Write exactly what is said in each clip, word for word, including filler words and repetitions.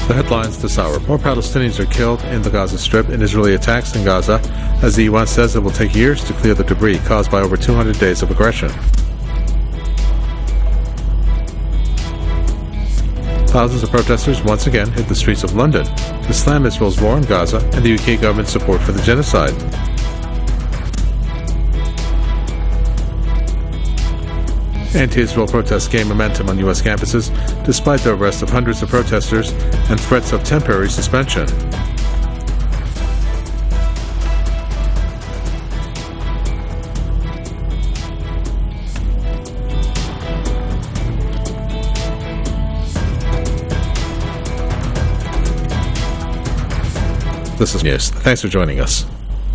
The headlines this hour. More Palestinians are killed in the Gaza Strip in Israeli attacks in Gaza, as the U N says it will take years to clear the debris caused by over two hundred days of aggression. Thousands of protesters once again hit the streets of London to slam Israel's war in Gaza and the U K government's support for the genocide. Anti-Israel protests gain momentum on U S campuses despite the arrest of hundreds of protesters and threats of temporary suspension. This is news. Thanks for joining us.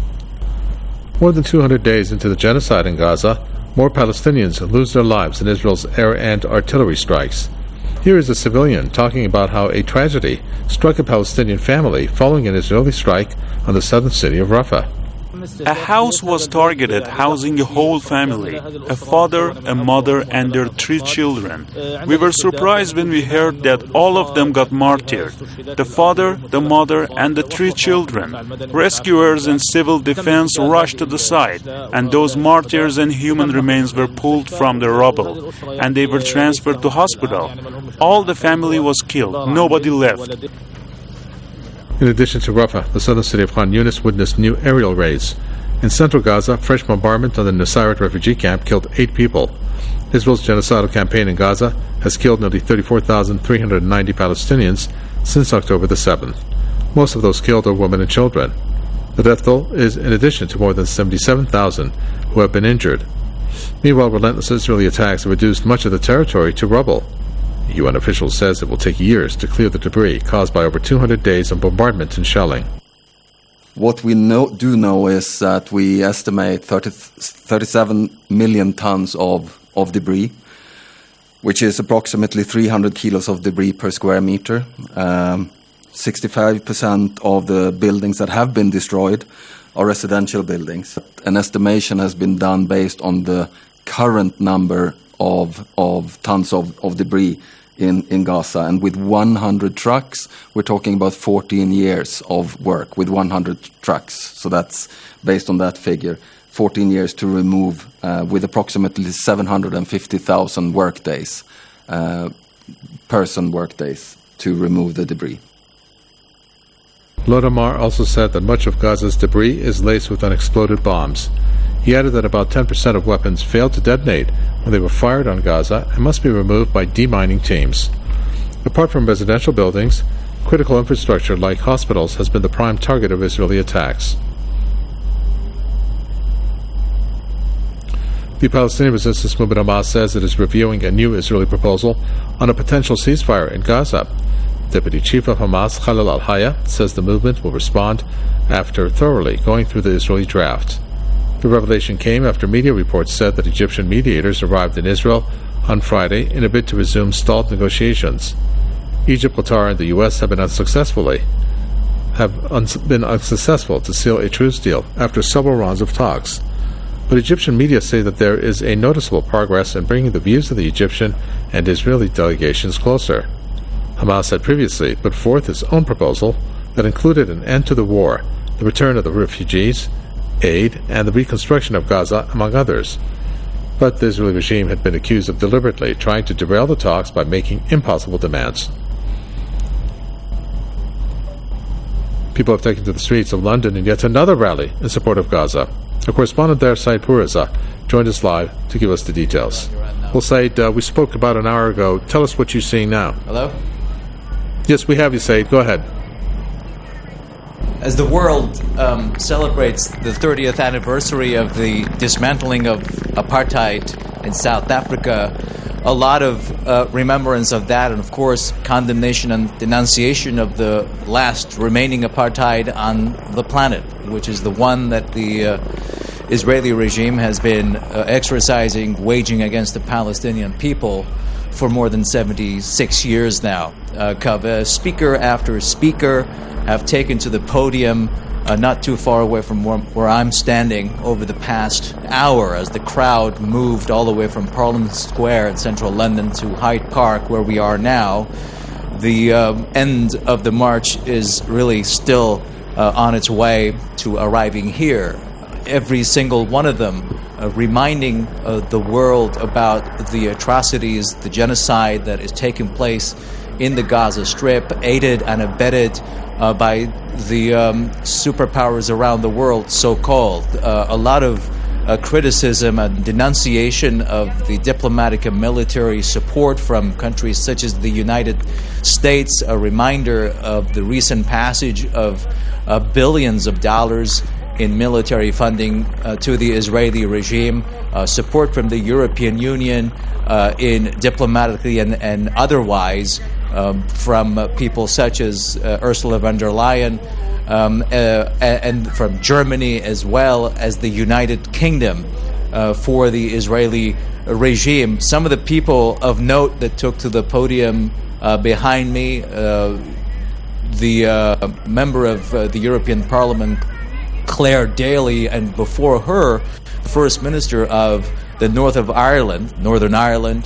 More than two hundred days into the genocide in Gaza, more Palestinians lose their lives in Israel's air and artillery strikes. Here is a civilian talking about how a tragedy struck a Palestinian family following an Israeli strike on the southern city of Rafah. A house was targeted, housing a whole family, a father, a mother, and their three children. We were surprised when we heard that all of them got martyred, the father, the mother, and the three children. Rescuers and civil defense rushed to the site, and those martyrs and human remains were pulled from the rubble, and they were transferred to hospital. All the family was killed. Nobody left. In addition to Rafah, the southern city of Khan Yunis witnessed new aerial raids. In central Gaza, fresh bombardment on the Nusayrat refugee camp killed eight people. Israel's genocidal campaign in Gaza has killed nearly thirty-four thousand three hundred ninety Palestinians since October the seventh. Most of those killed are women and children. The death toll is in addition to more than seventy-seven thousand who have been injured. Meanwhile, relentless Israeli attacks have reduced much of the territory to rubble. U N officials says it will take years to clear the debris caused by over two hundred days of bombardment and shelling. What we know, do know is that we estimate thirty, thirty-seven million tons of, of debris, which is approximately three hundred kilos of debris per square meter. Um, sixty-five percent of the buildings that have been destroyed are residential buildings. An estimation has been done based on the current number of, of tons of, of debris In, in Gaza, and with one hundred trucks, we're talking about fourteen years of work with one hundred trucks. So that's based on that figure, fourteen years to remove, uh, with approximately seven hundred fifty thousand work days, uh, person work days to remove the debris. Lodamar also said that much of Gaza's debris is laced with unexploded bombs. He added that about ten percent of weapons failed to detonate when they were fired on Gaza and must be removed by demining teams. Apart from residential buildings, critical infrastructure like hospitals has been the prime target of Israeli attacks. The Palestinian resistance movement Hamas says it is reviewing a new Israeli proposal on a potential ceasefire in Gaza. Deputy Chief of Hamas, Khalil al-Haya, says the movement will respond after thoroughly going through the Israeli draft. The revelation came after media reports said that Egyptian mediators arrived in Israel on Friday in a bid to resume stalled negotiations. Egypt, Qatar, and the U S have been unsuccessfully have un- been unsuccessful to seal a truce deal after several rounds of talks. But Egyptian media say that there is a noticeable progress in bringing the views of the Egyptian and Israeli delegations closer. Hamas had previously put forth its own proposal that included an end to the war, the return of the refugees, aid, and the reconstruction of Gaza, among others. But the Israeli regime had been accused of deliberately trying to derail the talks by making impossible demands. People have taken to the streets of London in yet another rally in support of Gaza. Our correspondent there, Said Puriza, joined us live to give us the details. Well, Said, uh, we spoke about an hour ago. Tell us what you're seeing now. Hello? Yes, we have you, Said. Go ahead. As the world um, celebrates the thirtieth anniversary of the dismantling of apartheid in South Africa, a lot of uh, remembrance of that, and of course condemnation and denunciation of the last remaining apartheid on the planet, which is the one that the uh, Israeli regime has been uh, exercising, waging against the Palestinian people for more than seventy-six years now. Uh, uh, speaker after speaker have taken to the podium uh, not too far away from where, where I'm standing over the past hour as the crowd moved all the way from Parliament Square in central London to Hyde Park, where we are now, the um, end of the march is really still uh, on its way to arriving here. Every single one of them uh, reminding uh, the world about the atrocities, the genocide that is taking place in the Gaza Strip, aided and abetted uh, by the um, superpowers around the world, so-called. Uh, a lot of uh, criticism and denunciation of the diplomatic and military support from countries such as the United States, a reminder of the recent passage of uh, billions of dollars in military funding uh, to the Israeli regime, uh, support from the European Union uh, in diplomatically and, and otherwise um, from uh, people such as uh, Ursula von der Leyen, um, uh, and from Germany as well as the United Kingdom uh, for the Israeli regime. Some of the people of note that took to the podium uh, behind me, uh, the uh, member of uh, the European Parliament, Claire Daly, and before her, the First Minister of the North of Ireland, Northern Ireland,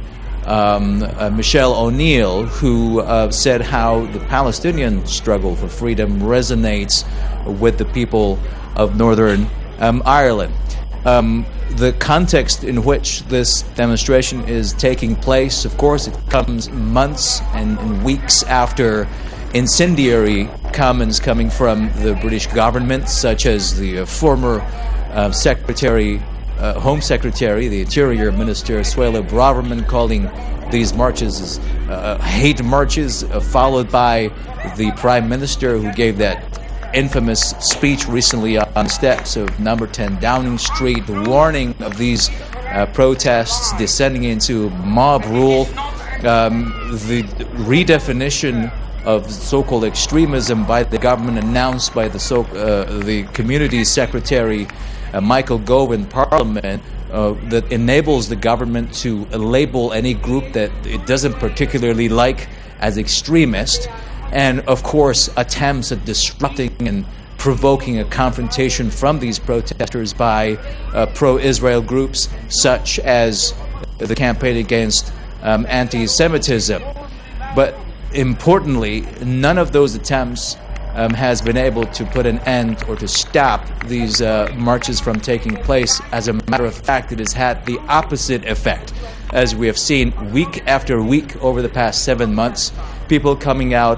um, uh, Michelle O'Neill, who uh, said how the Palestinian struggle for freedom resonates with the people of Northern um, Ireland. Um, the context in which this demonstration is taking place, of course, it comes months and, and weeks after incendiary comments coming from the British government, such as the uh, former uh, Secretary, uh, Home Secretary, the Interior Minister, Suella Braverman, calling these marches uh, hate marches, uh, followed by the Prime Minister, who gave that infamous speech recently on the steps of number ten Downing Street, warning of these uh, protests descending into mob rule, um, the redefinition of so-called extremism by the government announced by the so, uh, the Community Secretary uh, Michael Gove in Parliament uh, that enables the government to label any group that it doesn't particularly like as extremist, and of course attempts at disrupting and provoking a confrontation from these protesters by uh, pro-Israel groups such as the Campaign Against um, Anti-Semitism. But importantly, none of those attempts um, has been able to put an end or to stop these uh, marches from taking place. As a matter of fact, it has had the opposite effect. As we have seen week after week over the past seven months, people coming out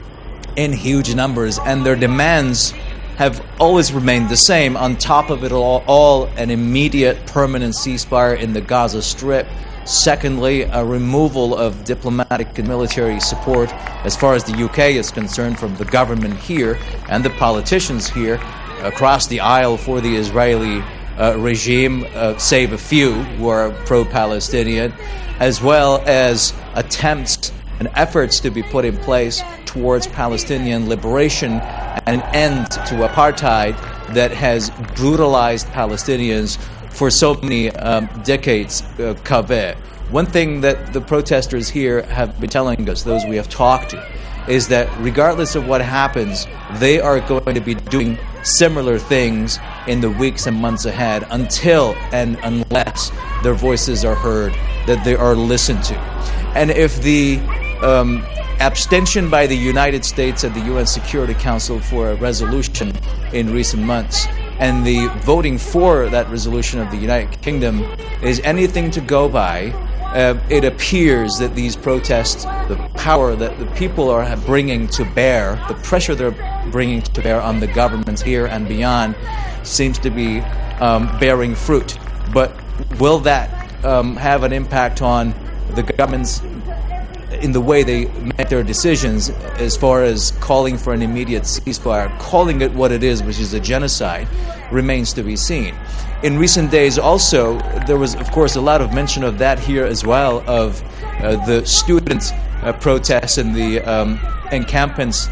in huge numbers, and their demands have always remained the same. On top of it all, all an immediate permanent ceasefire in the Gaza Strip. Secondly, a removal of diplomatic and military support as far as the U K is concerned from the government here and the politicians here across the aisle for the Israeli uh, regime, uh, save a few who are pro-Palestinian, as well as attempts and efforts to be put in place towards Palestinian liberation and an end to apartheid that has brutalized Palestinians for so many um, decades, uh, Kaveh. One thing that the protesters here have been telling us, those we have talked to, is that regardless of what happens, they are going to be doing similar things in the weeks and months ahead until and unless their voices are heard, that they are listened to. And if the um, abstention by the United States and the U N Security Council for a resolution in recent months and the voting for that resolution of the United Kingdom is anything to go by, uh, it appears that these protests, the power that the people are bringing to bear, the pressure they're bringing to bear on the governments here and beyond, seems to be um, bearing fruit. But will that um, have an impact on the governments in the way they make their decisions as far as calling for an immediate ceasefire, calling it what it is, which is a genocide, remains to be seen. In recent days also, there was, of course, a lot of mention of that here as well, of uh, the student uh, protests and the um, encampments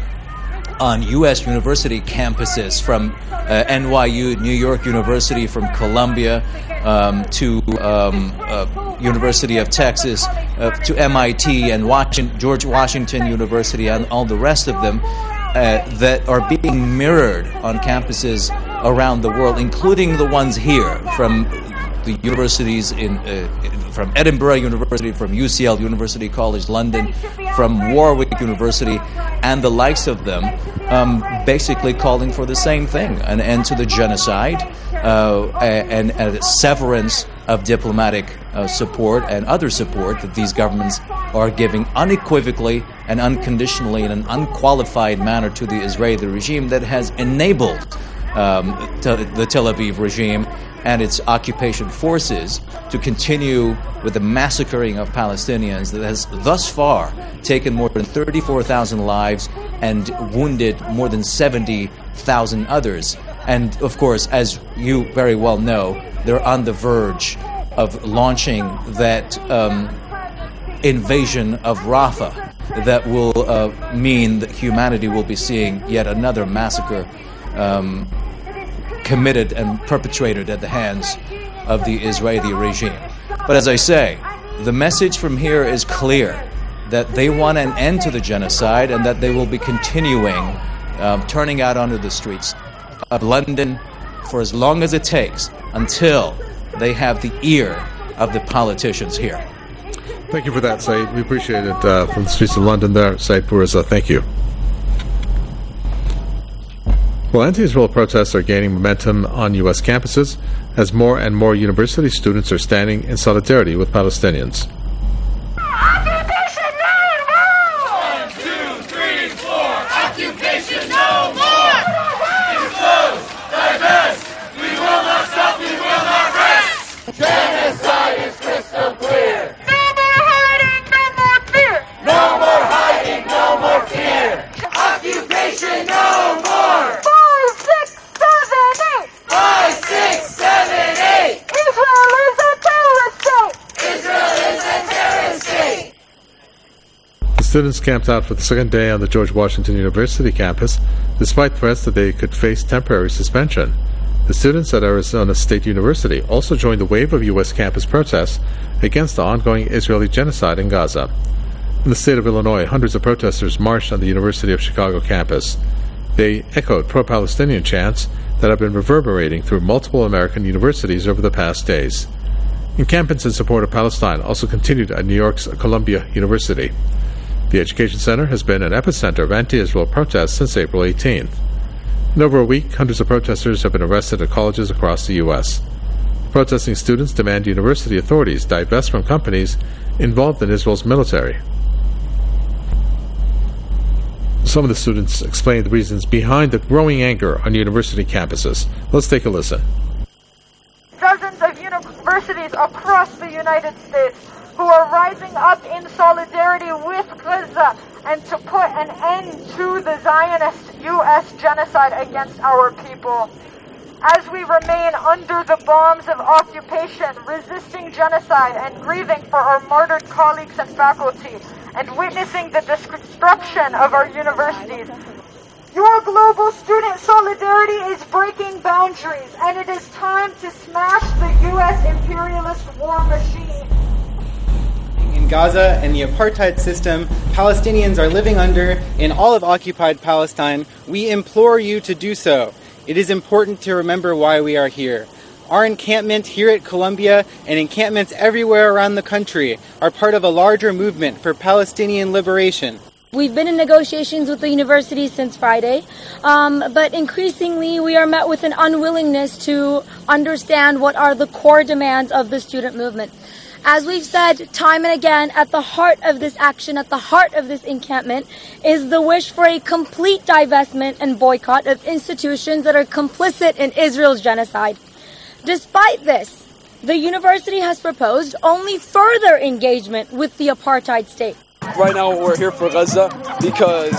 on U S university campuses, from uh, N Y U, New York University, from Columbia um, to um, uh, University of Texas, uh, to M I T and Washington, George Washington University, and all the rest of them, uh, that are being mirrored on campuses around the world, including the ones here, from the universities in, uh, from Edinburgh University, from U C L University College London, from Warwick University, and the likes of them, um, basically calling for the same thing: an end to the genocide, uh, and, and a severance of diplomatic uh, support and other support that these governments are giving unequivocally and unconditionally in an unqualified manner to the Israeli regime that has enabled um, t- the Tel Aviv regime and its occupation forces to continue with the massacring of Palestinians that has thus far taken more than thirty-four thousand lives and wounded more than seventy thousand others. And of course, as you very well know, they're on the verge of launching that um, invasion of Rafah that will uh, mean that humanity will be seeing yet another massacre um, committed and perpetrated at the hands of the Israeli regime. But as I say, the message from here is clear, that they want an end to the genocide and that they will be continuing um, turning out onto the streets of London for as long as it takes until they have the ear of the politicians here. Thank you for that, Said. We appreciate it uh, from the streets of London there. Said Puriza, thank you. Well, anti-Israel protests are gaining momentum on U S campuses as more and more university students are standing in solidarity with Palestinians. Occupation no more! One, two, three, four. Occupation no more! Close, divest. We will not stop, we will not rest. Genocide is crystal clear. No more hiding, no more fear. No more hiding, no more fear. Occupation no more. Five, six, seven, eight. Five, six, seven, eight. Israel is a terrorist state. Israel is a terrorist state. The students camped out for the second day on the George Washington University campus, despite threats that they could face temporary suspension. The students at Arizona State University also joined the wave of U S campus protests against the ongoing Israeli genocide in Gaza. In the state of Illinois, hundreds of protesters marched on the University of Chicago campus. They echoed pro-Palestinian chants that have been reverberating through multiple American universities over the past days. Encampments in support of Palestine also continued at New York's Columbia University. The Education Center has been an epicenter of anti-Israel protests since April eighteenth. In over a week, hundreds of protesters have been arrested at colleges across the U S Protesting students demand university authorities divest from companies involved in Israel's military. Some of the students explained the reasons behind the growing anger on university campuses. Let's take a listen. Dozens of universities across the United States who are rising up in solidarity with Gaza and to put an end to the Zionist U S genocide against our people. As we remain under the bombs of occupation, resisting genocide and grieving for our martyred colleagues and faculty, and witnessing the destruction of our universities, your global student solidarity is breaking boundaries, and it is time to smash the U S imperialist war machine. In Gaza and the apartheid system Palestinians are living under in all of occupied Palestine, we implore you to do so. It is important to remember why we are here. Our encampment here at Columbia and encampments everywhere around the country are part of a larger movement for Palestinian liberation. We've been in negotiations with the university since Friday, um, but increasingly we are met with an unwillingness to understand what are the core demands of the student movement. As we've said time and again, at the heart of this action, at the heart of this encampment, is the wish for a complete divestment and boycott of institutions that are complicit in Israel's genocide. Despite this, the university has proposed only further engagement with the apartheid state. Right now we're here for Gaza because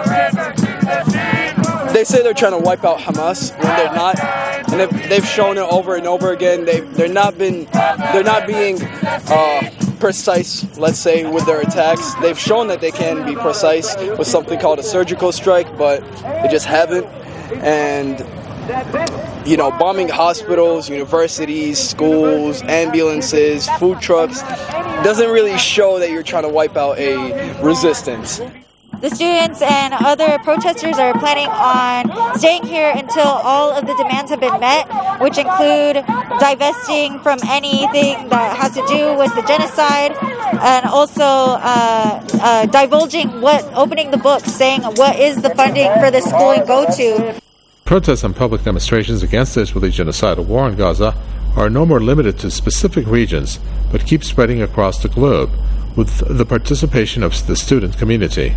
they say they're trying to wipe out Hamas when they're not, and they've, they've shown it over and over again. They they're not been they're not being uh, precise, let's say, with their attacks. They've shown that they can be precise with something called a surgical strike, but they just haven't. And you know, bombing hospitals, universities, schools, ambulances, food trucks doesn't really show that you're trying to wipe out a resistance. The students and other protesters are planning on staying here until all of the demands have been met, which include divesting from anything that has to do with the genocide, and also uh, uh, divulging what, opening the book, saying what is the funding for the schooling go to. Protests and public demonstrations against the Israeli genocidal war in Gaza are no more limited to specific regions, but keep spreading across the globe with the participation of the student community.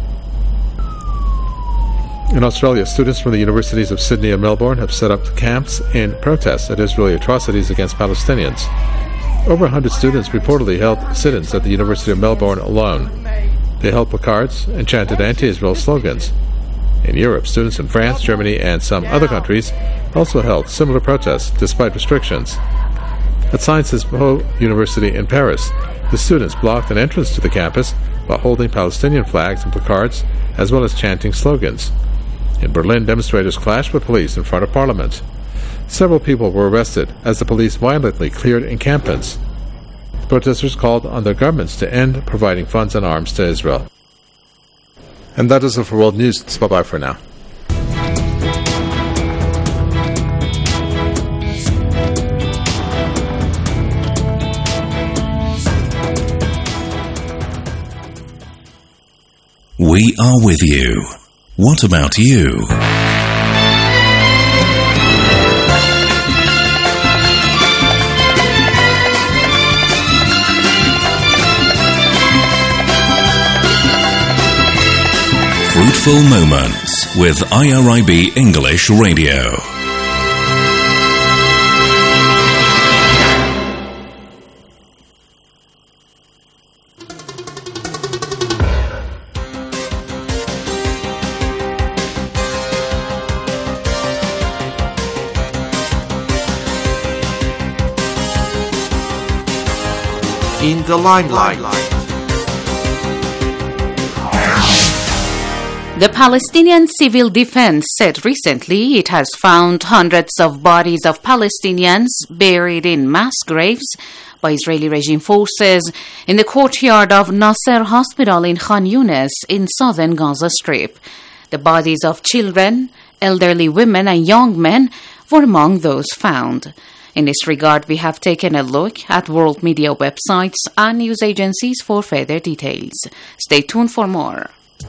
In Australia, students from the universities of Sydney and Melbourne have set up camps in protest at Israeli atrocities against Palestinians. Over one hundred students reportedly held sit-ins at the University of Melbourne alone. They held placards and chanted anti-Israel slogans. In Europe, students in France, Germany, and some other countries also held similar protests despite restrictions. At Sciences Po University in Paris, the students blocked an entrance to the campus while holding Palestinian flags and placards, as well as chanting slogans. In Berlin, demonstrators clashed with police in front of Parliament. Several people were arrested as the police violently cleared encampments. Protesters called on their governments to end providing funds and arms to Israel. And that is it for World News. It's bye-bye for now. We are with you. What about you? Fruitful Moments with I R I B English Radio. In the limelight. The Palestinian Civil Defense said recently it has found hundreds of bodies of Palestinians buried in mass graves by Israeli regime forces in the courtyard of Nasser Hospital in Khan Yunis in southern Gaza Strip. The bodies of children, elderly women and young men were among those found. In this regard, we have taken a look at world media websites and news agencies for further details. Stay tuned for more.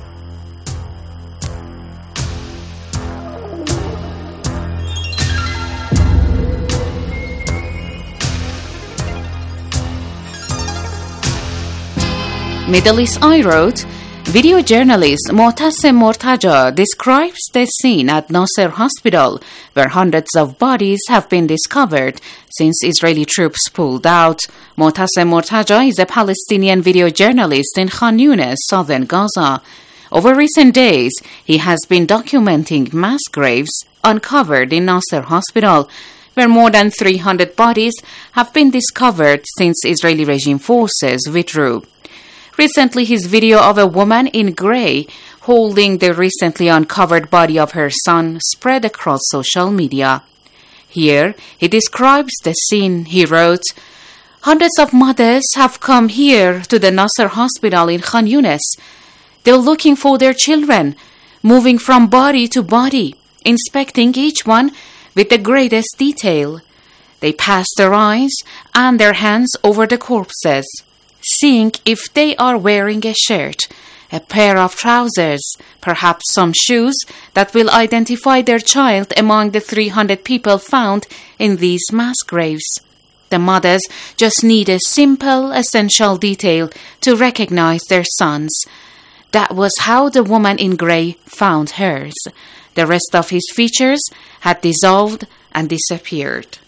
Middle East Eye wrote, video journalist Motasem Mortaja describes the scene at Nasser Hospital, where hundreds of bodies have been discovered since Israeli troops pulled out. Motasem Mortaja is a Palestinian video journalist in Khan Yunis, southern Gaza. Over recent days, he has been documenting mass graves uncovered in Nasser Hospital, where more than three hundred bodies have been discovered since Israeli regime forces withdrew. Recently, his video of a woman in grey holding the recently uncovered body of her son spread across social media. Here, he describes the scene. He wrote, hundreds of mothers have come here to the Nasser Hospital in Khan Yunis. They're looking for their children, moving from body to body, inspecting each one with the greatest detail. They pass their eyes and their hands over the corpses, seeing if they are wearing a shirt, a pair of trousers, perhaps some shoes that will identify their child among the three hundred people found in these mass graves. The mothers just need a simple, essential detail to recognize their sons. That was how the woman in grey found hers. The rest of his features had dissolved and disappeared.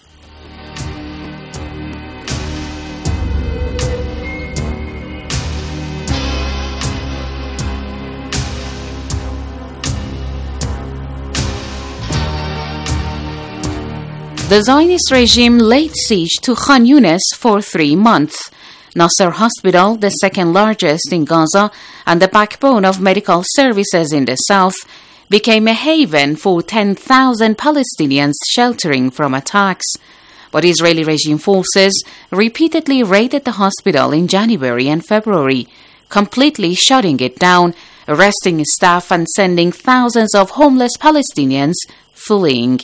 The Zionist regime laid siege to Khan Yunis for three months. Nasser Hospital, the second largest in Gaza and the backbone of medical services in the south, became a haven for ten thousand Palestinians sheltering from attacks. But Israeli regime forces repeatedly raided the hospital in January and February, completely shutting it down, arresting staff and sending thousands of homeless Palestinians fleeing.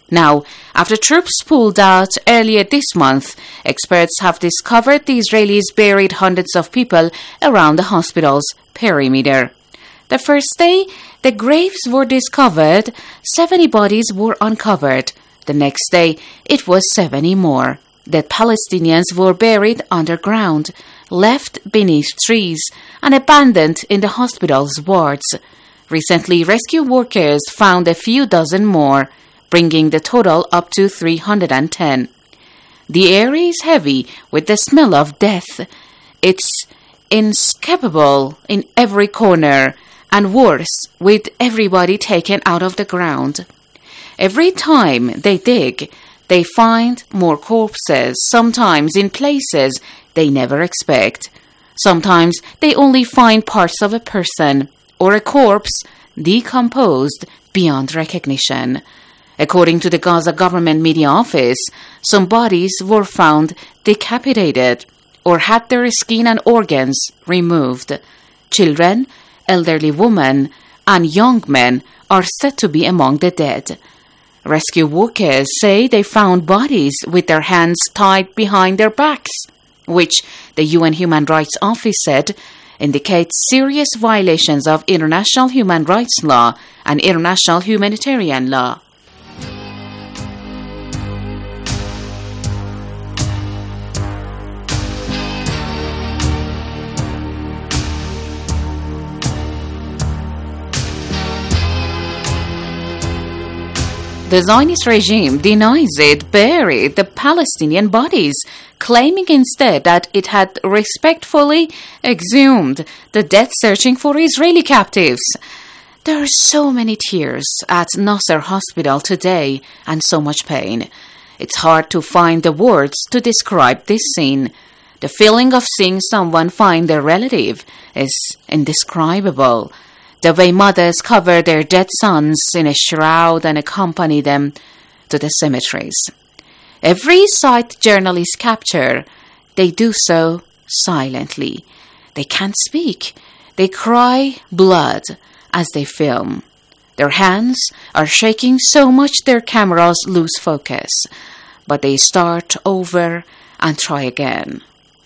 Now, after troops pulled out earlier this month, experts have discovered the Israelis buried hundreds of people around the hospital's perimeter. The first day the graves were discovered, seventy bodies were uncovered. The next day, it was seventy more. Dead Palestinians were buried underground, left beneath trees, and abandoned in the hospital's wards. Recently, rescue workers found a few dozen more, bringing the total up to three hundred ten. The air is heavy with the smell of death. It's inescapable in every corner, and worse, with everybody taken out of the ground. Every time they dig, they find more corpses, sometimes in places they never expect. Sometimes they only find parts of a person or a corpse decomposed beyond recognition. According to the Gaza government media office, some bodies were found decapitated or had their skin and organs removed. Children, elderly women, and young men are said to be among the dead. Rescue workers say they found bodies with their hands tied behind their backs, which the U N Human Rights Office said indicates serious violations of international human rights law and international humanitarian law. The Zionist regime denies it buried the Palestinian bodies, claiming instead that it had respectfully exhumed the dead searching for Israeli captives. There are so many tears at Nasser Hospital today and so much pain. It's hard to find the words to describe this scene. The feeling of seeing someone find their relative is indescribable. The way mothers cover their dead sons in a shroud and accompany them to the cemeteries. Every sight journalists capture, they do so silently. They can't speak. They cry blood as they film. Their hands are shaking so much their cameras lose focus, but they start over and try again.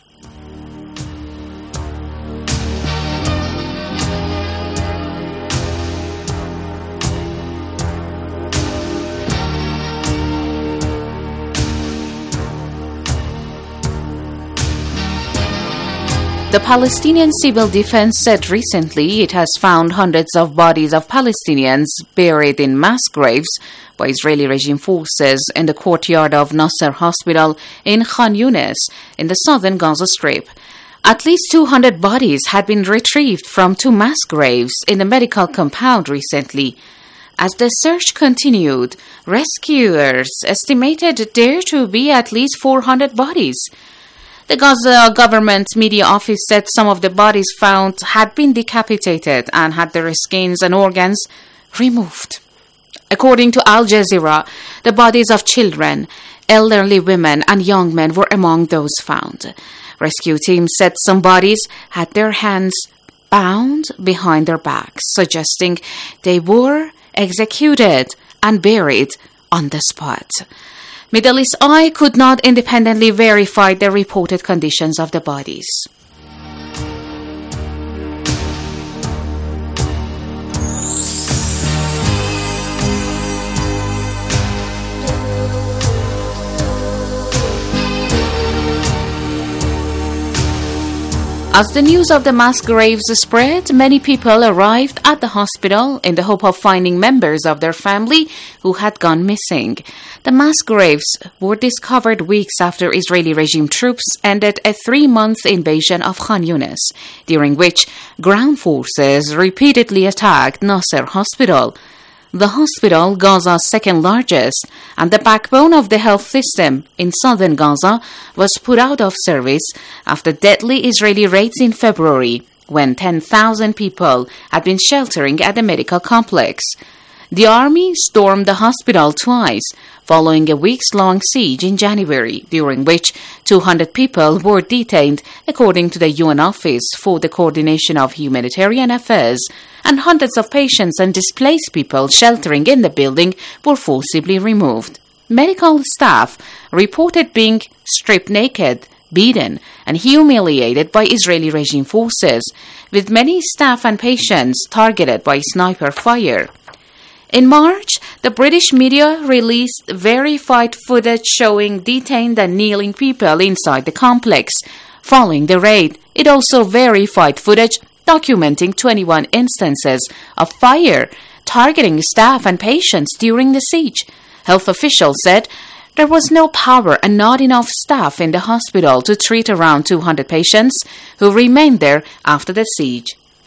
The Palestinian Civil Defense said recently it has found hundreds of bodies of Palestinians buried in mass graves by Israeli regime forces in the courtyard of Nasser Hospital in Khan Yunis in the southern Gaza Strip. At least two hundred bodies had been retrieved from two mass graves in the medical compound recently. As the search continued, rescuers estimated there to be at least four hundred bodies. The Gaza government media office said some of the bodies found had been decapitated and had their skins and organs removed. According to Al Jazeera, the bodies of children, elderly women, and young men were among those found. Rescue teams said some bodies had their hands bound behind their backs, suggesting they were executed and buried on the spot. Middle East Eye could not independently verify the reported conditions of the bodies. As the news of the mass graves spread, many people arrived at the hospital in the hope of finding members of their family who had gone missing. The mass graves were discovered weeks after Israeli regime troops ended a three-month invasion of Khan Yunis, during which ground forces repeatedly attacked Nasser Hospital. The hospital, Gaza's second largest, and the backbone of the health system in southern Gaza, was put out of service after deadly Israeli raids in February, when ten thousand people had been sheltering at the medical complex. The army stormed the hospital twice, following a weeks-long siege in January, during which two hundred people were detained, according to the U N Office for the Coordination of Humanitarian Affairs, and hundreds of patients and displaced people sheltering in the building were forcibly removed. Medical staff reported being stripped naked, beaten, and humiliated by Israeli regime forces, with many staff and patients targeted by sniper fire. In March, the British media released verified footage showing detained and kneeling people inside the complex. Following the raid, it also verified footage documenting twenty-one instances of fire targeting staff and patients during the siege. Health officials said there was no power and not enough staff in the hospital to treat around two hundred patients who remained there after the siege.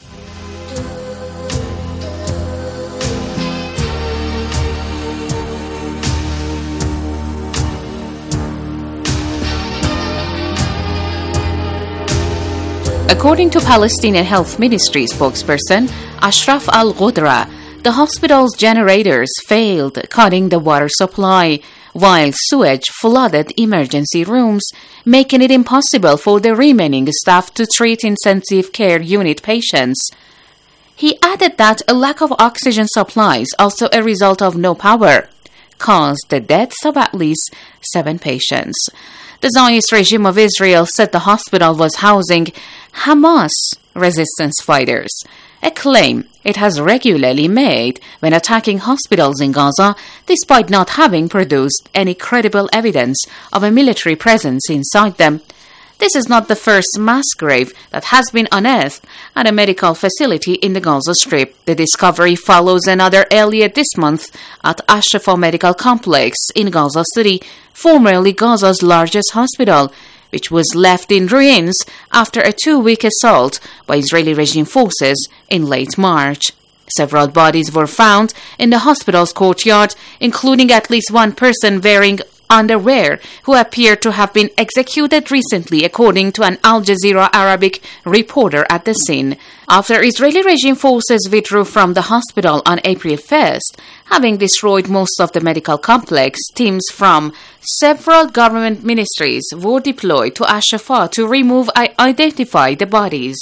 According to Palestinian Health Ministry spokesperson Ashraf Al-Ghudra, the hospital's generators failed, cutting the water supply, while sewage flooded emergency rooms, making it impossible for the remaining staff to treat intensive care unit patients. He added that a lack of oxygen supplies, also a result of no power, caused the deaths of at least seven patients. The Zionist regime of Israel said the hospital was housing Hamas resistance fighters, a claim it has regularly made when attacking hospitals in Gaza, despite not having produced any credible evidence of a military presence inside them. This is not the first mass grave that has been unearthed at a medical facility in the Gaza Strip. The discovery follows another earlier this month at Al-Shifa Medical Complex in Gaza City, formerly Gaza's largest hospital, which was left in ruins after a two-week assault by Israeli regime forces in late March. Several bodies were found in the hospital's courtyard, including at least one person wearing underwear who appeared to have been executed recently, according to an Al Jazeera Arabic reporter at the scene. After Israeli regime forces withdrew from the hospital on April first, having destroyed most of the medical complex, teams from several government ministries were deployed to Al-Shifa to remove and identify the bodies.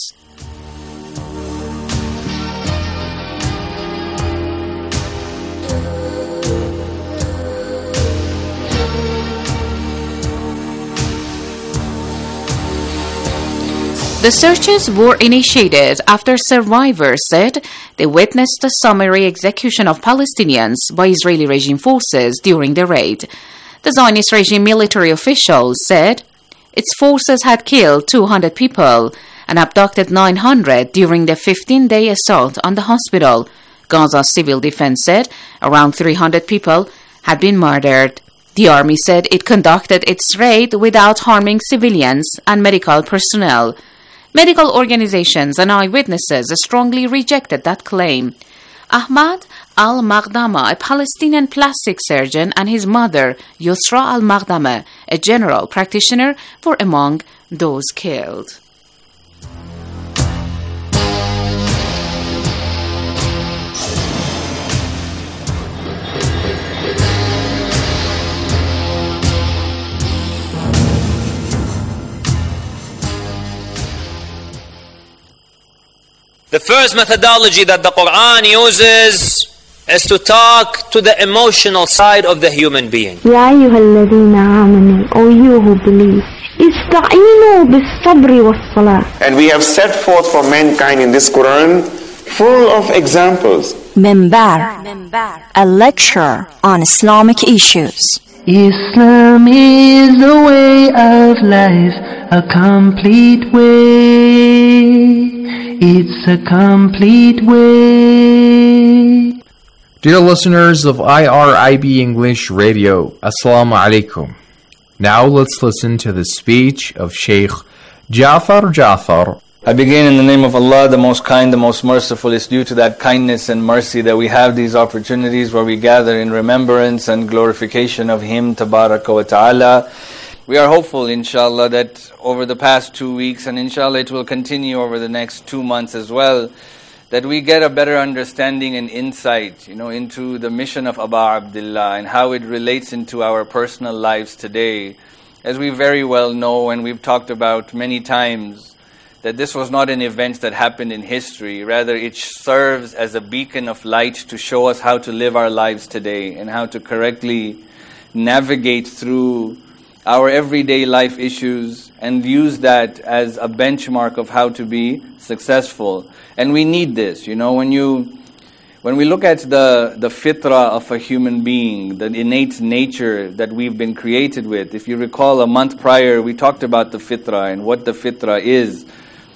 The searches were initiated after survivors said they witnessed a summary execution of Palestinians by Israeli regime forces during the raid. The Zionist regime military officials said its forces had killed two hundred people and abducted nine hundred during the fifteen-day assault on the hospital. Gaza Civil Defense said around three hundred people had been murdered. The army said it conducted its raid without harming civilians and medical personnel. Medical organizations and eyewitnesses strongly rejected that claim. Ahmad al-Maghdama, a Palestinian plastic surgeon, and his mother, Yusra al-Maghdama, a general practitioner, were among those killed. The first methodology that the Quran uses is to talk to the emotional side of the human being. يا أيها الذين آمنوا, O you who believe, استعينوا بالصبر والصلاة. And we have set forth for mankind in this Quran full of examples. Minbar, a lecture on Islamic issues. Islam is a way of life, a complete way. It's a complete way. Dear listeners of I R I B English Radio, Assalamu alaikum. Now let's listen to the speech of Sheikh Ja'far Ja'far. I begin in the name of Allah, the most kind, the most merciful. It's due to that kindness and mercy that we have these opportunities where we gather in remembrance and glorification of Him, Tabaraka wa Ta'ala. We are hopeful, inshallah, that over the past two weeks, and inshallah it will continue over the next two months as well, that we get a better understanding and insight, you know, into the mission of Aba Abdullah and how it relates into our personal lives today. As we very well know and we've talked about many times, that this was not an event that happened in history. Rather, it serves as a beacon of light to show us how to live our lives today and how to correctly navigate through our everyday life issues and use that as a benchmark of how to be successful. And we need this, you know, when you when we look at the, the fitrah of a human being, the innate nature that we've been created with. If you recall, a month prior we talked about the fitrah and what the fitrah is.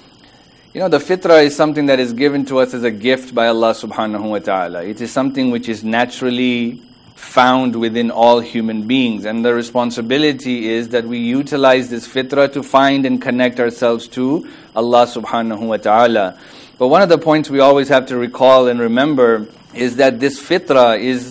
You know, the fitrah is something that is given to us as a gift by Allah subhanahu wa ta'ala. It is something which is naturally found within all human beings, and the responsibility is that we utilize this fitrah to find and connect ourselves to Allah subhanahu wa ta'ala. But one of the points we always have to recall and remember is that this fitrah is,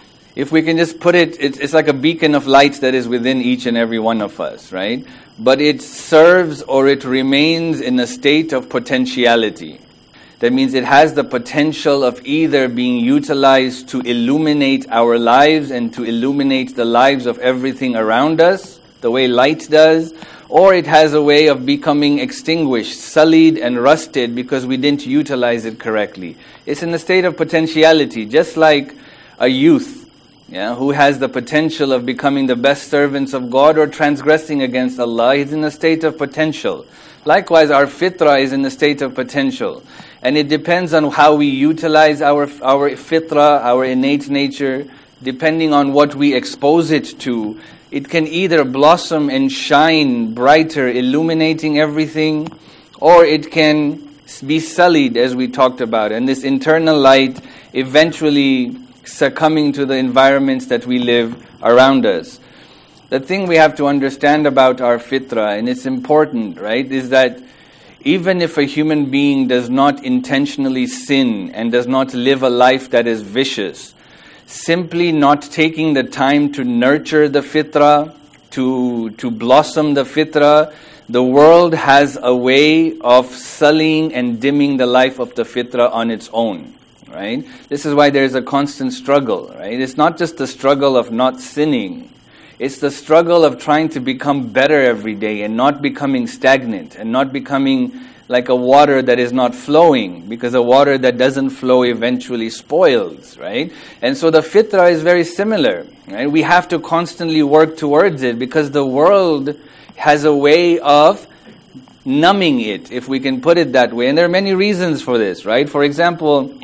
if we can just put it, it's, it's like a beacon of light that is within each and every one of us, right? But it serves or it remains in a state of potentiality. That means it has the potential of either being utilized to illuminate our lives and to illuminate the lives of everything around us, the way light does, or it has a way of becoming extinguished, sullied and rusted because we didn't utilize it correctly. It's in a state of potentiality, just like a youth, yeah, who has the potential of becoming the best servants of God or transgressing against Allah. He's in a state of potential. Likewise, our fitrah is in a state of potential. And it depends on how we utilize our our fitrah, our innate nature, depending on what we expose it to. It can either blossom and shine brighter, illuminating everything, or it can be sullied, as we talked about. And this internal light eventually succumbing to the environments that we live around us. The thing we have to understand about our fitrah, and it's important, right, is that even if a human being does not intentionally sin and does not live a life that is vicious, simply not taking the time to nurture the fitrah, to, to blossom the fitrah, the world has a way of sullying and dimming the life of the fitrah on its own. Right? This is why there's a constant struggle, right? It's not just the struggle of not sinning. It's the struggle of trying to become better every day and not becoming stagnant and not becoming like a water that is not flowing, because a water that doesn't flow eventually spoils, right? And so the fitrah is very similar, right? We have to constantly work towards it because the world has a way of numbing it, if we can put it that way. And there are many reasons for this, right? For example,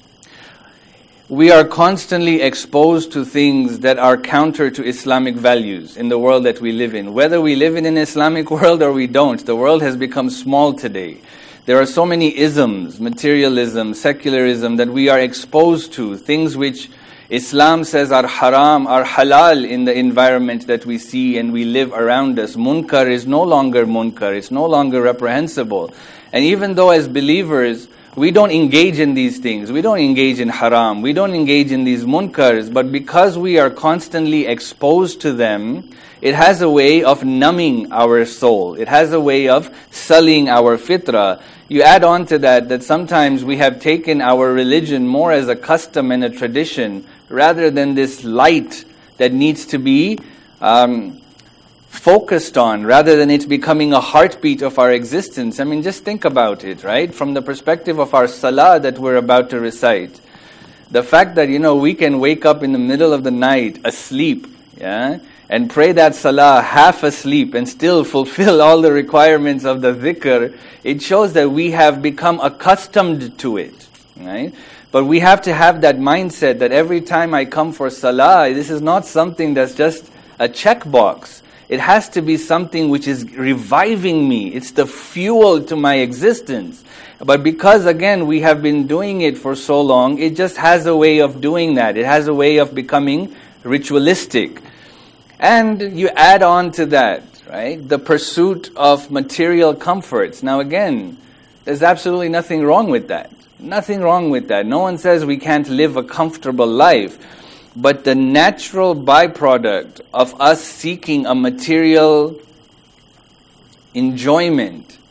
we are constantly exposed to things that are counter to Islamic values in the world that we live in. Whether we live in an Islamic world or we don't, the world has become small today. There are so many isms, materialism, secularism, that we are exposed to, things which Islam says are haram, are halal in the environment that we see and we live around us. Munkar is no longer munkar, it's no longer reprehensible. And even though as believers, we don't engage in these things. We don't engage in haram. We don't engage in these munkars. But because we are constantly exposed to them, it has a way of numbing our soul. It has a way of sullying our fitrah. You add on to that that sometimes we have taken our religion more as a custom and a tradition rather than this light that needs to be um, focused on, rather than it becoming a heartbeat of our existence. I mean, just think about it, right? From the perspective of our salah that we're about to recite. The fact that, you know, we can wake up in the middle of the night asleep, yeah, and pray that salah half asleep and still fulfill all the requirements of the dhikr, it shows that we have become accustomed to it, right? But we have to have that mindset that every time I come for salah, this is not something that's just a checkbox. It has to be something which is reviving me. It's the fuel to my existence. But because, again, we have been doing it for so long, it just has a way of doing that. It has a way of becoming ritualistic. And you add on to that, right, the pursuit of material comforts. Now, again, there's absolutely nothing wrong with that. Nothing wrong with that. No one says we can't live a comfortable life. But the natural byproduct of us seeking a material enjoyment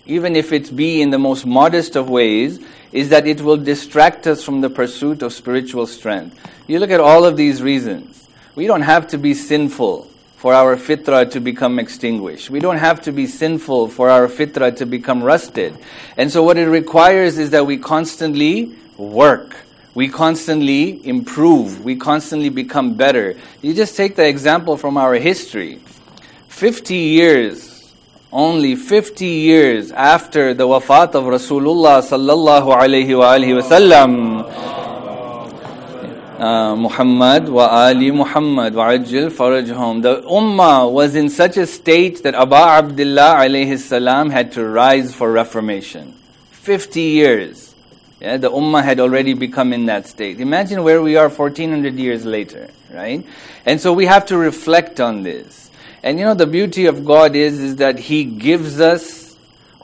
even if it be in the most modest of ways, is that it will distract us from the pursuit of spiritual strength. You look at all of these reasons. We don't have to be sinful for our fitrah to become extinguished. We don't have to be sinful for our fitrah to become rusted. And so what it requires is that we constantly work. We constantly improve. We constantly become better. You just take the example from our history. fifty years, only fifty years after the wafat of Rasulullah sallallahu alayhi wa alihi wa sallam, uh, Muhammad wa Ali Muhammad wa ajil farajhum, the ummah was in such a state that Aba Abdullah alayhi salam had to rise for reformation. fifty years. Yeah, the ummah had already become in that state. Imagine where we are fourteen hundred years later, right? And so we have to reflect on this. And you know, the beauty of God is, is that He gives us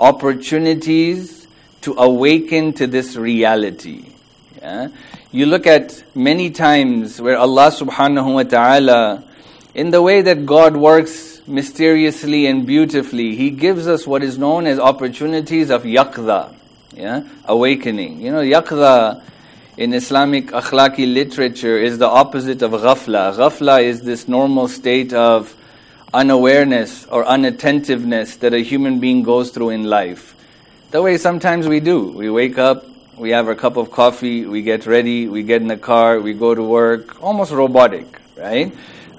opportunities to awaken to this reality. Yeah? You look at many times where Allah subhanahu wa ta'ala, in the way that God works mysteriously and beautifully, He gives us what is known as opportunities of yaqza, yeah, awakening. You know, yaqza in Islamic akhlaqi literature is the opposite of ghafla. Ghafla is this normal state of unawareness or unattentiveness that a human being goes through in life. The way sometimes we do. We wake up, we have our cup of coffee, we get ready, we get in the car, we go to work, almost robotic, right?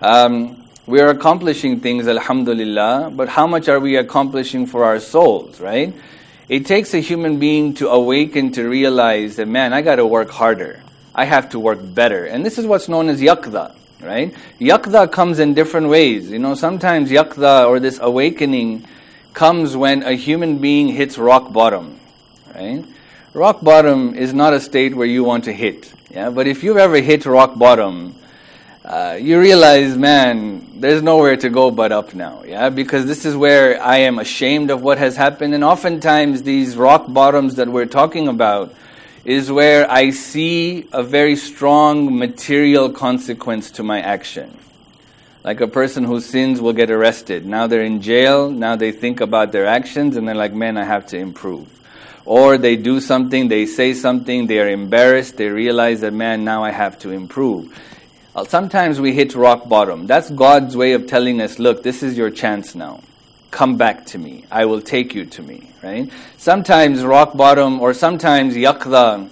Um, we are accomplishing things, alhamdulillah, but how much are we accomplishing for our souls, right? It takes a human being to awaken to realize that, man, I got to work harder. I have to work better. And this is what's known as yaqza, right? Yaqza comes in different ways. You know, sometimes yaqza or this awakening comes when a human being hits rock bottom, right? Rock bottom is not a state where you want to hit. Yeah, but if you've ever hit rock bottom, uh, you realize, man, there's nowhere to go but up now. Yeah, because this is where I am ashamed of what has happened. And oftentimes these rock bottoms that we're talking about is where I see a very strong material consequence to my action. Like a person who sins will get arrested. Now they're in jail, now they think about their actions and they're like, man, I have to improve. Or they do something, they say something, they are embarrassed, they realize that, man, now I have to improve. Sometimes we hit rock bottom. That's God's way of telling us, look, this is your chance now. Come back to me. I will take you to me, right? Sometimes rock bottom or sometimes yaqza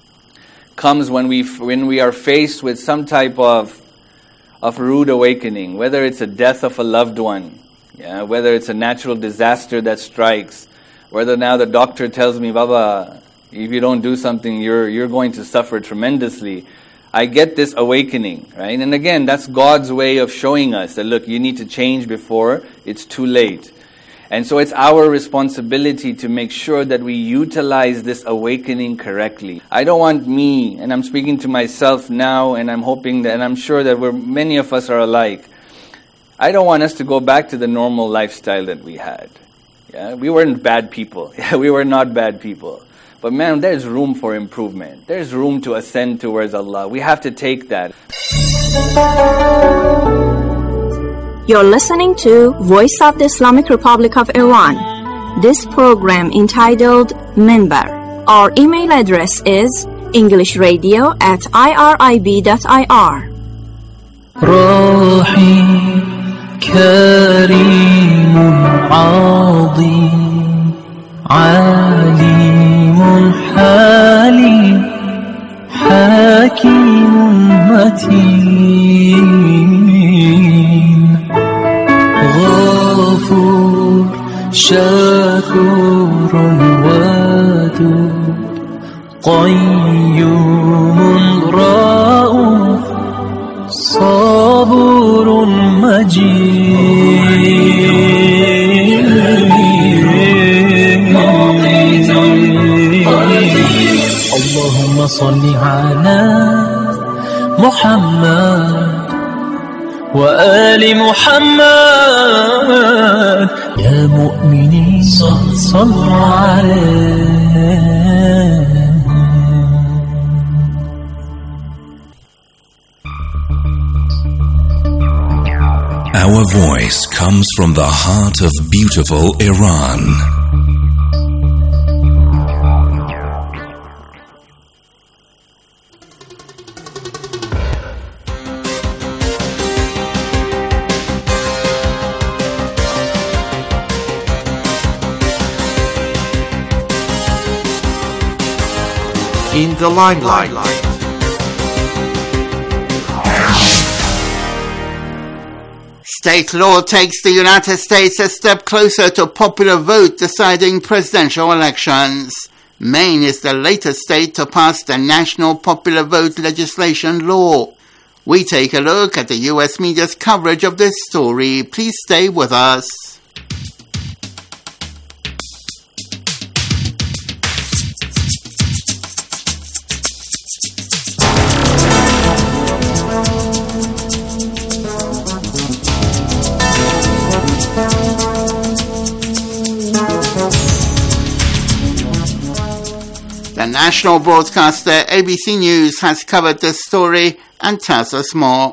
comes when we when we are faced with some type of of rude awakening, whether it's a death of a loved one, yeah, whether it's a natural disaster that strikes, whether now the doctor tells me, Baba, if you don't do something, you're you're going to suffer tremendously. I get this awakening, right? And again, that's God's way of showing us that, look, you need to change before it's too late. And so it's our responsibility to make sure that we utilize this awakening correctly. I don't want me, and I'm speaking to myself now, and I'm hoping that, and I'm sure that we're, many of us are alike. I don't want us to go back to the normal lifestyle that we had. Yeah, we weren't bad people. Yeah, we were not bad people. But man, there's room for improvement. There's room to ascend towards Allah. We have to take that. You're listening to Voice of the Islamic Republic of Iran. This program entitled Minbar. Our email address is englishradio at irib dot i r. روحي كريم عظيم عليم حليم حكيم متين غفور شكور ودود قيوم رؤوف صبور مجيد اللهم صل على محمد وآل محمد يا مؤمنين صلوا عليه. Our voice comes from the heart of beautiful Iran. in the limelight. State law takes the United States a step closer to popular vote deciding presidential elections. Maine is the latest state to pass the national popular vote legislation law. We take a look at the U S media's coverage of this story. Please stay with us. The national broadcaster A B C News has covered this story and tells us more.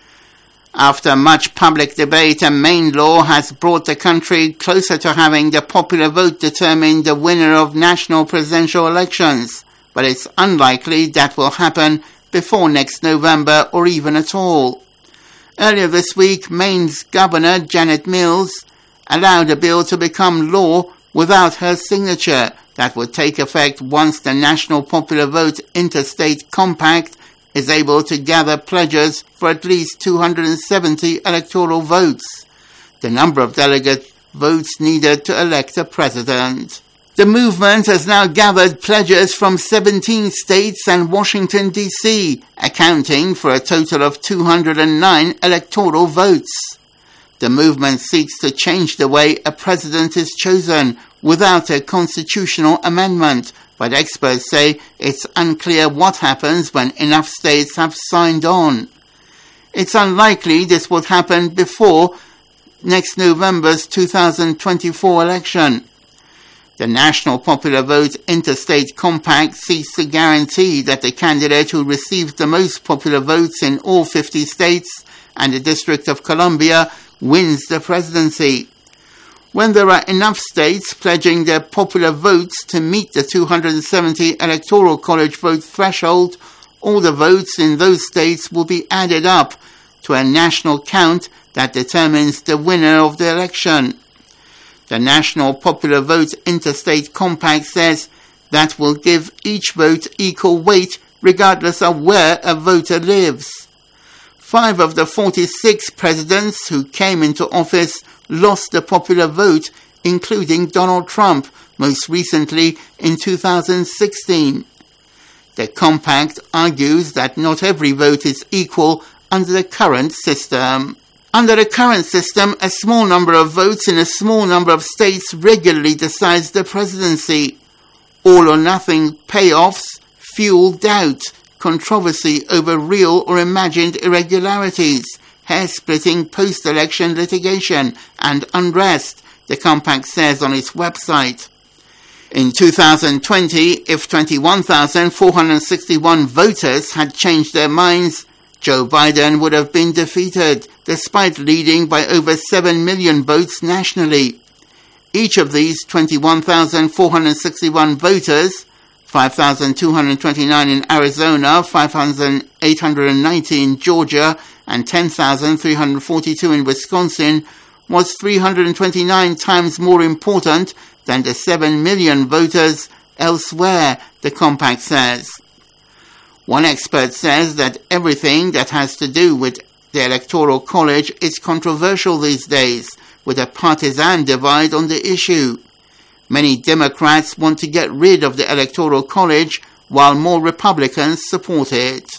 After much public debate, a Maine law has brought the country closer to having the popular vote determine the winner of national presidential elections, but it's unlikely that will happen before next November or even at all. Earlier this week, Maine's Governor Janet Mills allowed a bill to become law without her signature that would take effect once the National Popular Vote Interstate Compact is able to gather pledges for at least two hundred seventy electoral votes, the number of delegate votes needed to elect a president. The movement has now gathered pledges from seventeen states and Washington, D C, accounting for a total of two hundred nine electoral votes. The movement seeks to change the way a president is chosen without a constitutional amendment, but experts say it's unclear what happens when enough states have signed on. It's unlikely this would happen before next November's two thousand twenty-four election. The National Popular Vote Interstate Compact seeks to guarantee that the candidate who receives the most popular votes in all fifty states and the District of Columbia wins the presidency. When there are enough states pledging their popular votes to meet the two hundred seventy Electoral College vote threshold, all the votes in those states will be added up to a national count that determines the winner of the election. The National Popular Vote Interstate Compact says that will give each vote equal weight regardless of where a voter lives. Five of the forty-six presidents who came into office lost the popular vote, including Donald Trump, most recently in two thousand sixteen. The compact argues that not every vote is equal under the current system. Under the current system, a small number of votes in a small number of states regularly decides the presidency. All or nothing payoffs fuel doubt, controversy over real or imagined irregularities, hair-splitting post-election litigation, and unrest, the compact says on its website. In two thousand twenty, if twenty-one thousand four hundred sixty-one voters had changed their minds, Joe Biden would have been defeated, despite leading by over seven million votes nationally. Each of these twenty-one thousand four hundred sixty-one voters, five thousand two hundred twenty-nine in Arizona, five thousand eight hundred ninety in Georgia, and ten thousand three hundred forty-two in Wisconsin, was three hundred twenty-nine times more important than the seven million voters elsewhere, the compact says. One expert says that everything that has to do with the Electoral College is controversial these days, with a partisan divide on the issue. Many Democrats want to get rid of the Electoral College, while more Republicans support it.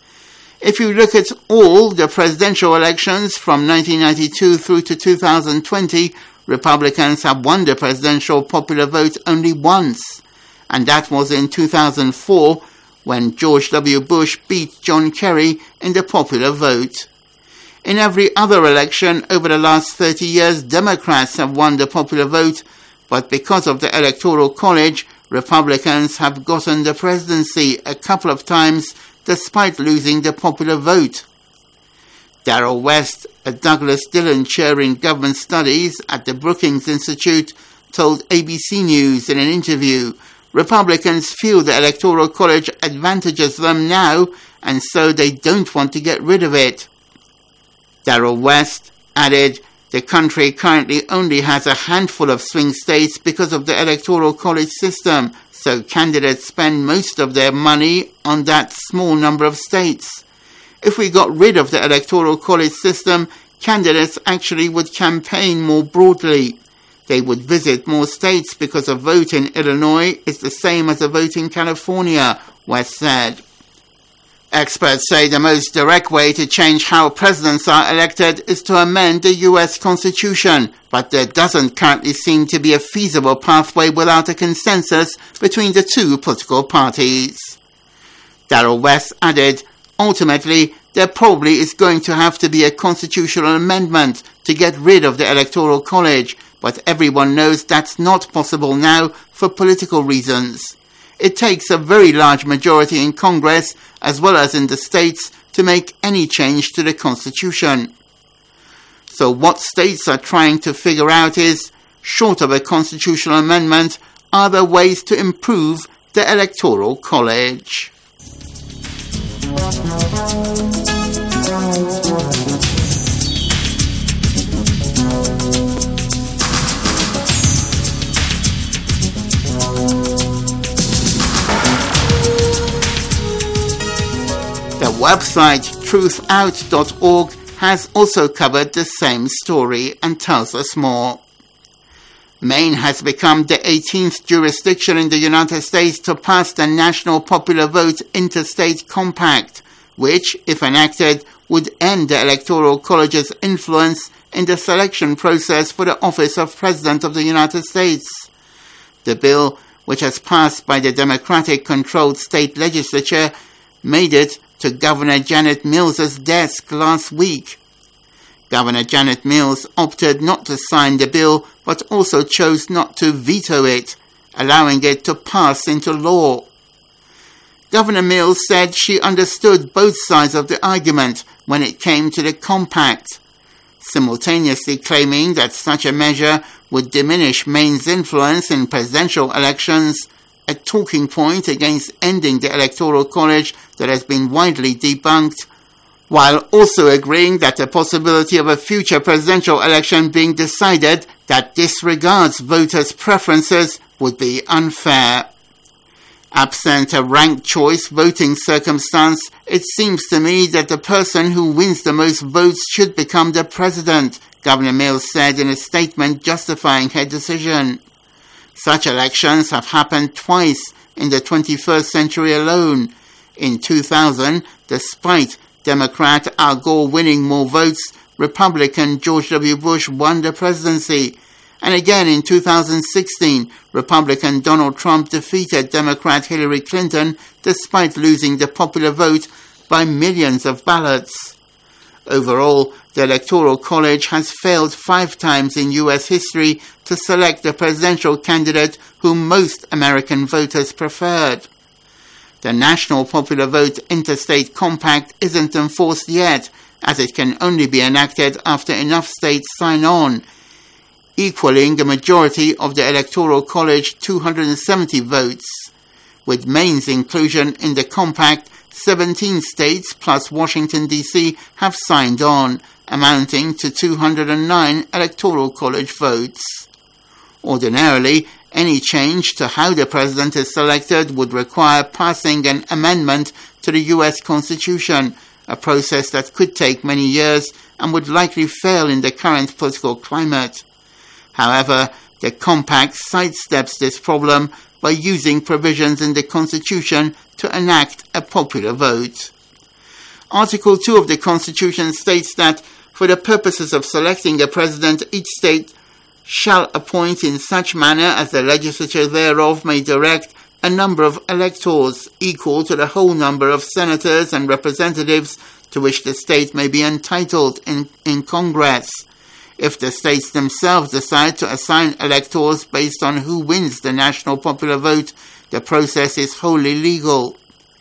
If you look at all the presidential elections from nineteen ninety-two through to two thousand twenty, Republicans have won the presidential popular vote only once, and that was in two thousand four, when George W. Bush beat John Kerry in the popular vote. In every other election over the last thirty years, Democrats have won the popular vote, but because of the Electoral College, Republicans have gotten the presidency a couple of times despite losing the popular vote. Darrell West, a Douglas Dillon Chair in Government Studies at the Brookings Institute, told A B C News in an interview, Republicans feel the Electoral College advantages them now, and so they don't want to get rid of it. Darrell West added, The country currently only has a handful of swing states because of the electoral college system, so candidates spend most of their money on that small number of states. If we got rid of the electoral college system, candidates actually would campaign more broadly. They would visit more states because a vote in Illinois is the same as a vote in California, West said. Experts say the most direct way to change how presidents are elected is to amend the U S Constitution, but there doesn't currently seem to be a feasible pathway without a consensus between the two political parties. Darrell West added, ultimately, there probably is going to have to be a constitutional amendment to get rid of the Electoral College, but everyone knows that's not possible now for political reasons. It takes a very large majority in Congress, as well as in the states, to make any change to the Constitution. So what states are trying to figure out is, short of a constitutional amendment, are there ways to improve the Electoral College? The website truth out dot org has also covered the same story and tells us more. Maine has become the eighteenth jurisdiction in the United States to pass the National Popular Vote Interstate Compact, which, if enacted, would end the Electoral College's influence in the selection process for the office of President of the United States. The bill, which has passed by the Democratic-controlled state legislature, made it to Governor Janet Mills's desk last week. Governor Janet Mills opted not to sign the bill, but also chose not to veto it, allowing it to pass into law. Governor Mills said she understood both sides of the argument when it came to the compact, simultaneously claiming that such a measure would diminish Maine's influence in presidential elections, a talking point against ending the Electoral College that has been widely debunked, while also agreeing that the possibility of a future presidential election being decided that disregards voters' preferences would be unfair. Absent a ranked choice voting circumstance, it seems to me that the person who wins the most votes should become the president, Governor Mills said in a statement justifying her decision. Such elections have happened twice in the twenty-first century alone. In two thousand, despite Democrat Al Gore winning more votes, Republican George W. Bush won the presidency. And again in two thousand sixteen, Republican Donald Trump defeated Democrat Hillary Clinton despite losing the popular vote by millions of ballots. Overall, the Electoral College has failed five times in U S history to select the presidential candidate whom most American voters preferred. The National Popular Vote Interstate Compact isn't enforced yet, as it can only be enacted after enough states sign on, equaling the majority of the Electoral College two hundred seventy votes. With Maine's inclusion in the compact, seventeen states plus Washington, D C have signed on, amounting to two hundred nine Electoral College votes. Ordinarily, any change to how the president is selected would require passing an amendment to the U S Constitution, a process that could take many years and would likely fail in the current political climate. However, the compact sidesteps this problem by using provisions in the Constitution to enact a popular vote. Article two of the Constitution states that, for the purposes of selecting a president, each state shall appoint in such manner as the legislature thereof may direct a number of electors equal to the whole number of senators and representatives to which the state may be entitled in, in Congress. If the states themselves decide to assign electors based on who wins the national popular vote, the process is wholly legal.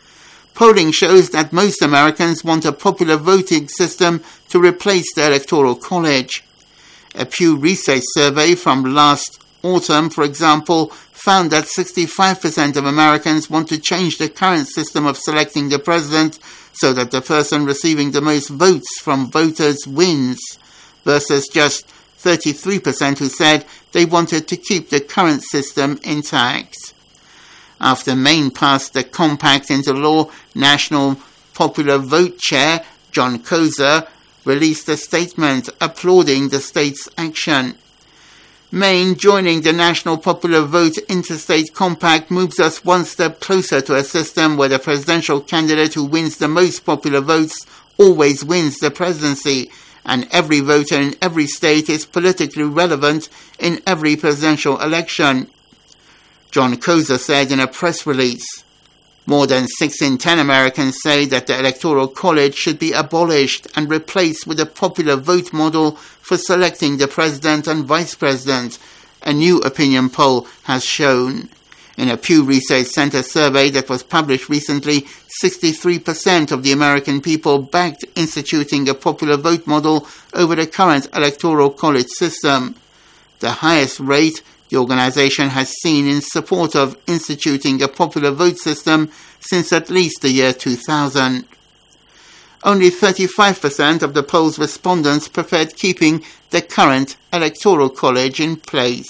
Polling shows that most Americans want a popular voting system to replace the Electoral College. A Pew Research survey from last autumn, for example, found that sixty-five percent of Americans want to change the current system of selecting the president so that the person receiving the most votes from voters wins, versus just thirty-three percent who said they wanted to keep the current system intact. After Maine passed the compact into law, National Popular Vote Chair John Koza released a statement applauding the state's action. Maine joining the National Popular Vote Interstate Compact moves us one step closer to a system where the presidential candidate who wins the most popular votes always wins the presidency, and every voter in every state is politically relevant in every presidential election. John Koza said in a press release. More than six in ten Americans say that the Electoral College should be abolished and replaced with a popular vote model for selecting the president and vice president, a new opinion poll has shown. In a Pew Research Center survey that was published recently, sixty-three percent of the American people backed instituting a popular vote model over the current Electoral College system, the highest rate the organization has seen in support of instituting a popular vote system since at least the year two thousand. Only thirty-five percent of the poll's respondents preferred keeping the current Electoral College in place.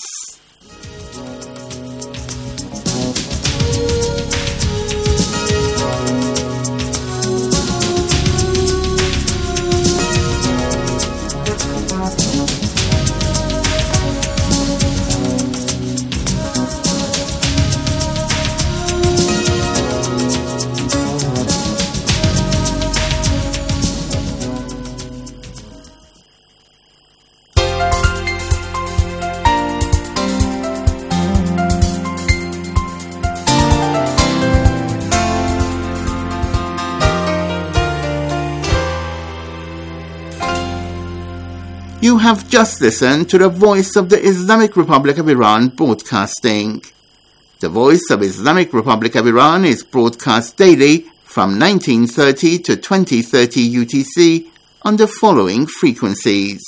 You have just listened to the Voice of the Islamic Republic of Iran broadcasting. The Voice of Islamic Republic of Iran is broadcast daily from nineteen thirty to twenty thirty U T C on the following frequencies.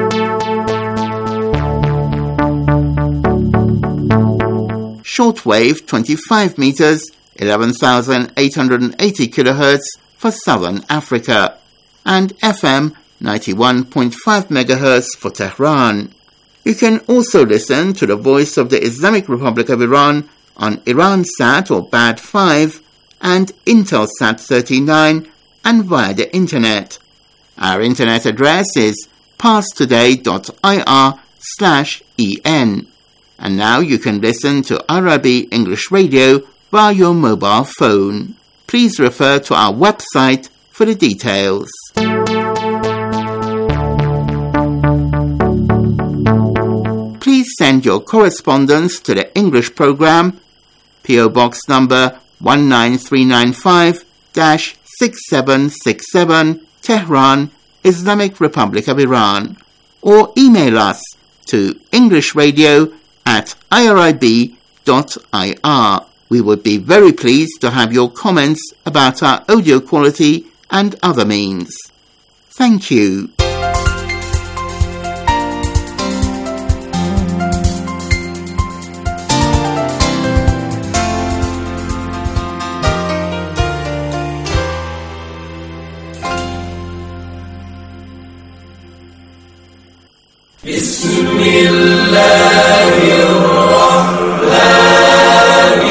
Shortwave twenty-five meters, eleven thousand eight hundred eighty kilohertz for Southern Africa, and F M ninety-one point five megahertz for Tehran. You can also listen to the Voice of the Islamic Republic of Iran on Iransat or B A D five and Intelsat thirty-nine and via the internet. Our internet address is parstoday.ir slash en. And now you can listen to I R I B English Radio via your mobile phone. Please refer to our website for the details. Please send your correspondence to the English program, P O Box number one nine three nine five six seven six seven, Tehran, Islamic Republic of Iran, or email us to englishradio at irib dot I R. We would be very pleased to have your comments about our audio quality and other means. Thank you. بسم الله الرحمن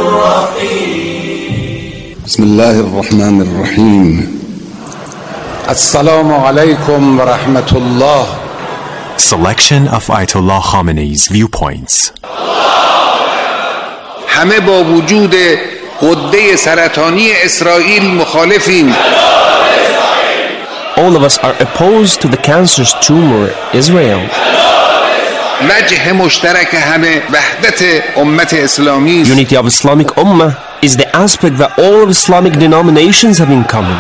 الرحيم بسم الله الرحمن الرحيم السلام عليكم ورحمة الله. Selection of Ayatollah Khamenei's viewpoints. همه با وجود غده سرطانی اسرائیل مخالفیم. All of us are opposed to the cancerous tumor, Israel. وجه مشترک همه وحدت امت اسلامی. Unity of Islamic Ummah is the aspect that all of Islamic denominations have in common.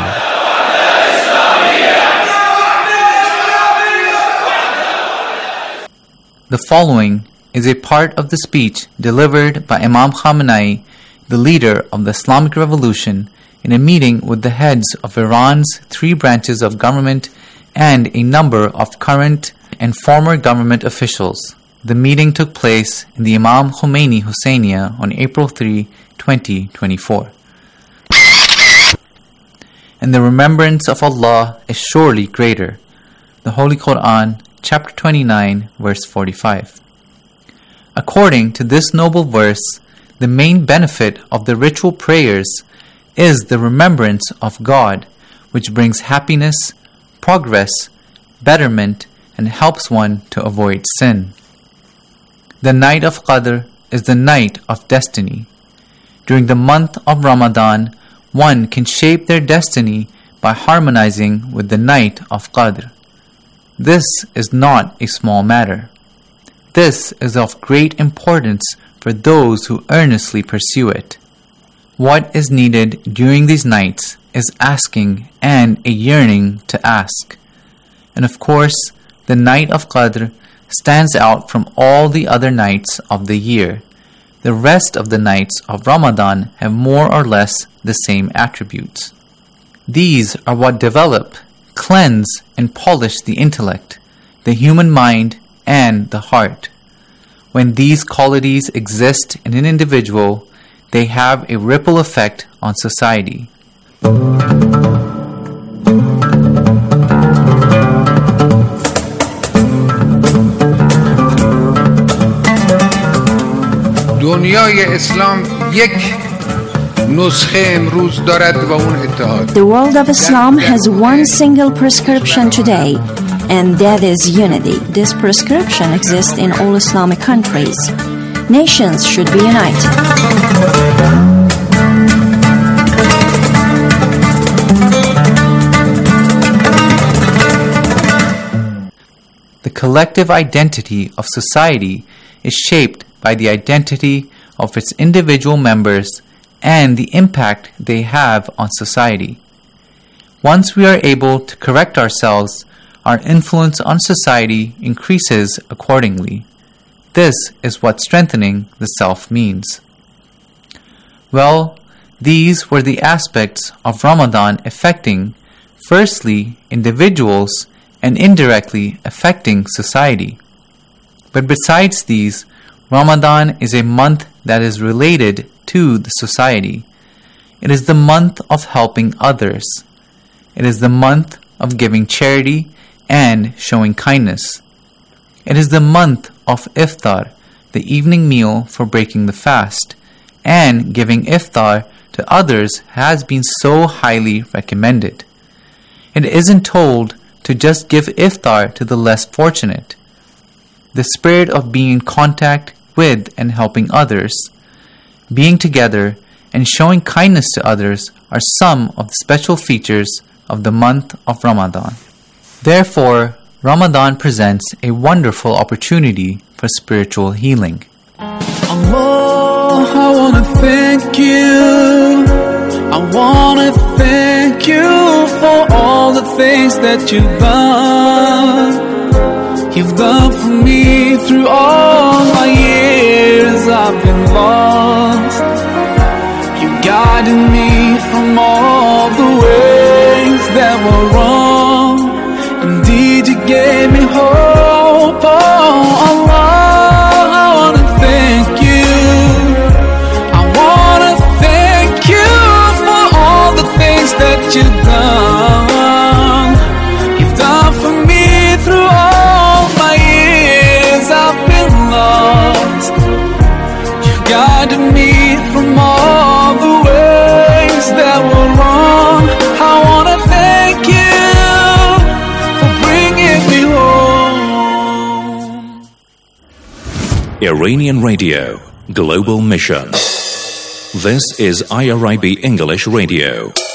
The following is a part of the speech delivered by Imam Khamenei, the leader of the Islamic Revolution, in a meeting with the heads of Iran's three branches of government and a number of current and former government officials. The meeting took place in the Imam Khomeini Husseiniya on April third, twenty twenty-four. And the remembrance of Allah is surely greater. The Holy Quran chapter twenty-nine, verse forty-five. According to this noble verse, the main benefit of the ritual prayers is the remembrance of God, which brings happiness, progress, betterment, and helps one to avoid sin. The night of Qadr is the night of destiny. During the month of Ramadan, one can shape their destiny by harmonizing with the night of Qadr. This is not a small matter. This is of great importance for those who earnestly pursue it. What is needed during these nights is asking and a yearning to ask. And of course, the night of Qadr stands out from all the other nights of the year. The rest of the nights of Ramadan have more or less the same attributes. These are what develop, cleanse, and polish the intellect, the human mind, and the heart. When these qualities exist in an individual, they have a ripple effect on society. دنیای اسلام یک نسخه امروز دارد و اون اتحاد. The world of Islam has one single prescription today, and that is unity. This prescription exists in all Islamic countries. Nations should be united. The collective identity of society is shaped by the identity of its individual members and the impact they have on society. Once we are able to correct ourselves, our influence on society increases accordingly. This is what strengthening the self means. Well, these were the aspects of Ramadan affecting, firstly, individuals and indirectly affecting society. But besides these, Ramadan is a month that is related to the society. It is the month of helping others. It is the month of giving charity and showing kindness. It is the month of iftar, the evening meal for breaking the fast, and giving iftar to others has been so highly recommended. It isn't told to just give iftar to the less fortunate. The spirit of being in contact with and helping others, being together, and showing kindness to others are some of the special features of the month of Ramadan. Therefore, Ramadan presents a wonderful opportunity for spiritual healing. Allah, I wanna thank you. I wanna thank you for all the things that you've done. You've done for me through all my years I've been lost. You guided me from all the ways that were wrong. Indeed, you gave me hope. Oh, Allah, I wanna thank you. I wanna thank you for all the things that you've done. You've done for me through all my years I've been lost. You guided me from all the ways that were wrong. I wanna thank you for bringing me home. Iranian Radio, Global Mission. This is I R I B English Radio.